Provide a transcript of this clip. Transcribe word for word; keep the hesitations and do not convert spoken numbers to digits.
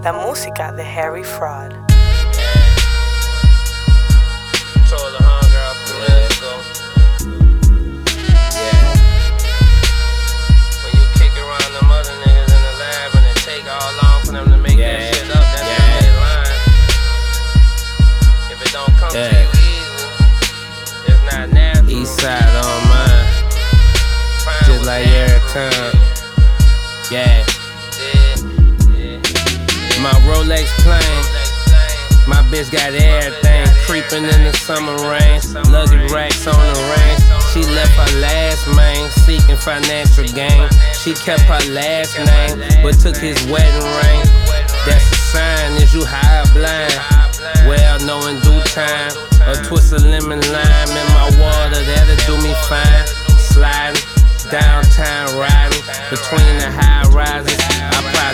la música de Harry Fraud. Told the homegirl from years ago. Yeah. When you kick around them other niggas in the lab and it take all long for them to make yeah. that shit up, that's yeah. when they lying. If it don't come yeah. to you easy, it's not natural. East side on mine. Fine just like every time. Yeah. Yeah. Yeah. Yeah. My Rolex plane. My bitch got everything, creeping in the summer rain, luggage racks on the range. She left her last man, seeking financial gain. She kept her last name, but took his wedding ring. That's a sign, is you high or blind? Well, know in due time, a twist of lemon lime in my water, that'll do me fine. Sliding, downtown riding, between the high rises, I probably